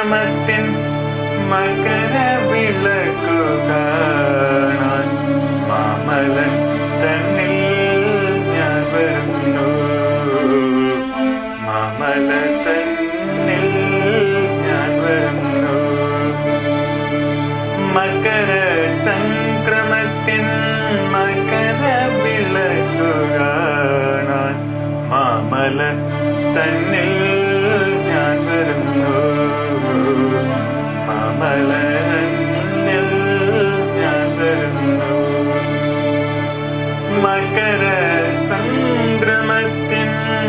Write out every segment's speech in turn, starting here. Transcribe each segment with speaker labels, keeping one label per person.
Speaker 1: സംക്രമത്തിൻ മകരവിളക്കു കാണാൻ മാമല തന്നിൽ ഞാൻ വരുന്നു. മാമല തന്നിൽ ഞാൻ വരുന്നു. മകര സംക്രമത്തിൻ മകരവിളക്കു കാണാൻ മാമല തന്നിൽ ഞാൻ വരുന്നു. മാമല തന്നിൽ ഞാൻ വരുന്നു. മകര സംക്രമത്തിൻ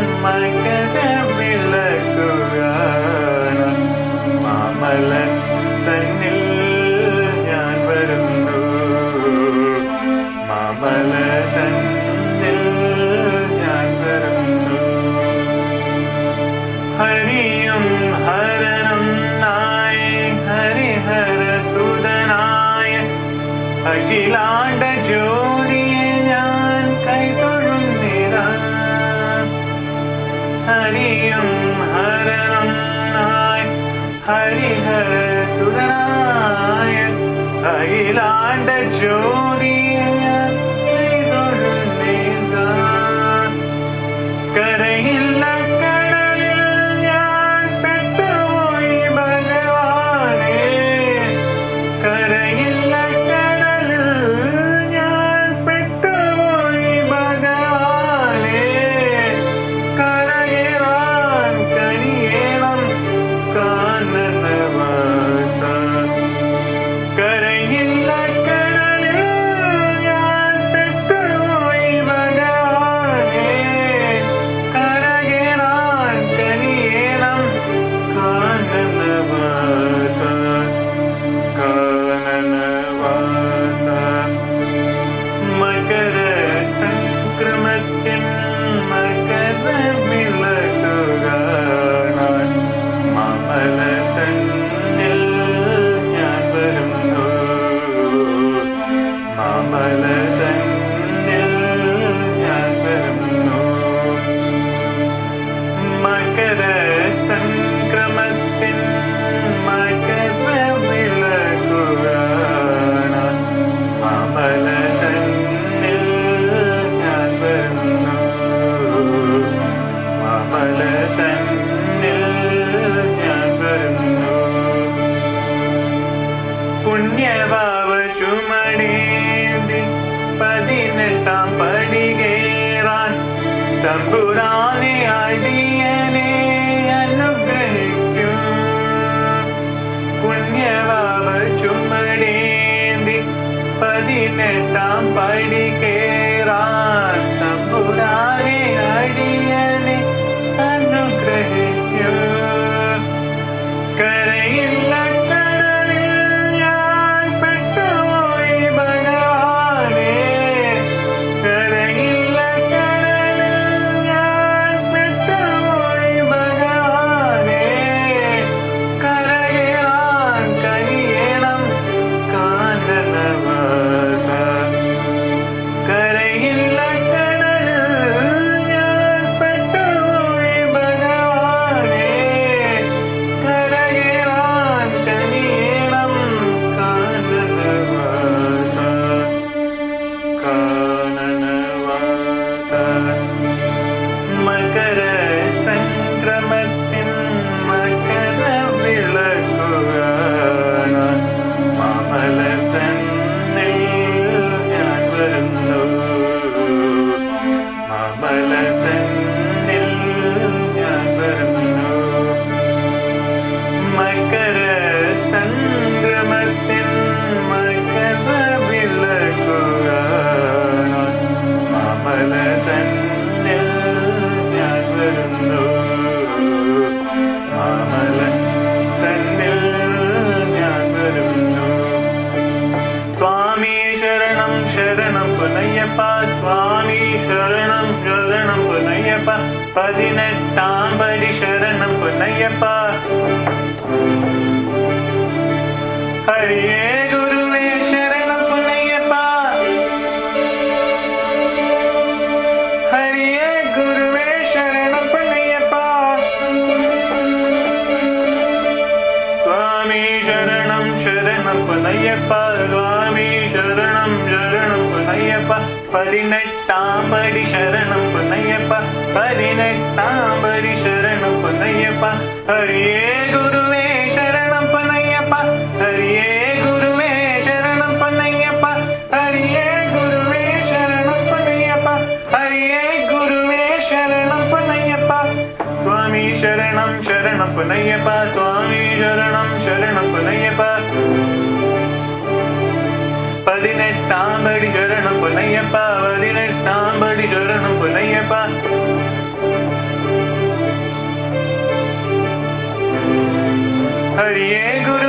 Speaker 1: മകരവിളക്കു കാണാൻ മാമല തന്നിൽ ഞാൻ വരുന്നു. മാമല തന്നിൽ ഞാൻ വരുന്നു. ഹരിയും ഹരനും നായ ഹരിഹര സുതനായ അഖിലാണ്ട ജ്യോതിയെ ഞാൻ കൈതൊഴുന്നിതാ. ഹരിയും ഹരനും നായ ഹരിഹര സുതനായ അഖിലാണ്ട ജ്യോതിയെ ഞാൻ കൈതൊഴുന്നിതാ. കരയില്ല കടലിൽ ഞാൻ പെട്ടുപോയി ഭഗവാനേ. കരയില്ല കടലിൽ ഞാൻ പെട്ടുപോയി ഭഗവാനേ. കരകേറാൻ കനിയേണം കാനനവാസ. കരയില്ല കടലിൽ ഞാൻ പെട്ടുപോയി ഭഗവാനേ. കരകേറാൻ കനിയേണം കാനനവാസ. കാനനവാസ. മകര സംക്രമത്തിൻ മകരവിളക്കു കാണാൻ മാമല തന്നിൽ ഞാൻ വരുന്നു. മാമല തന്നിൽ ഞാൻ വരുന്നു. മകര സംക്രമത്തിൻ മകരവിളക്കു കാണാൻ മാമല തന്നിൽ ഞാൻ വരുന്നു. മാമല തന്നിൽ ഞാൻ വരുന്നു. പുണ്യഭാവ ചുമടേന്തി 18 പടി കേറാൻ തമ്പുരാനെ അടിയനെ അനുഗ്രഹിക്കൂ. പുണ്യഭാവ ചുമടേന്തി 18 പടി കേറാൻ തമ്പുരാനെ അടിയനെ അനുഗ്രഹിക്കൂ. കരയില്ല കടലിൽ ഞാൻ പെട്ടുപോയി ഭഗവാനേ. കരയില്ല കടലിൽ ഞാൻ പെട്ടുപോയി ഭഗവാനേ. കരകേറാൻ കനിയേണം കാനനവാസ. കരയില്ല കടലിൽ ഞാൻ പെട്ടുപോയി ഭഗവാനേ. കരകേറാൻ കനിയേണം കാനനവാസ. കാനനവാസ. മകര സംക്രമത്തിൻ മകരവിളക്കു കാണാൻ മാമല തന്നിൽ ഞാൻ വരുന്നു. മാമല തന്നിൽ ഞാൻ വരുന്നു. മകര സംക്രമത്തിൻ മകരവിളക്കു കാണാൻ മാമല തന്നിൽ ഞാൻ വരുന്നു. മാമല തന്നിൽ ഞാൻ വരുന്നു. സ്വാമി ശരണം ശരണം പുനയ്യപ്പ. സ്വാമി ശരണം ശരണം പുനയ്യപ്പ. 18 പടി ശരണം പുനയ്യപ്പ. ഹരിയേ ഗുരുവേ ശരണം പുനയ്യപ്പ. ഹരിയേ ഗുരുവേ ശരണം പുനയ്യപ്പ. சரணம் பொன்னையப்பா சுவாமி சரணம் சரணம் பொன்னையப்பா 18ஆம் படி சரணம் பொன்னையப்பா 18ஆம் படி சரணம் பொன்னையப்பா ஹரியே குருவே சரணம் பொன்னையப்பா ஹரியே குருவே சரணம் பொன்னையப்பா ஹரியே குருவே சரணம் பொன்னையப்பா ஹரியே குருவே சரணம் பொன்னையப்பா சுவாமி சரணம் சரணம் பொன்னையப்பா சுவாமி சரணம் சரணம் பொன்னையப்பா 18ஆம் படி சரணம் பொன்னையப்பா 18ஆம் படி சரணம் பொன்னையப்பா ஹரியே குரு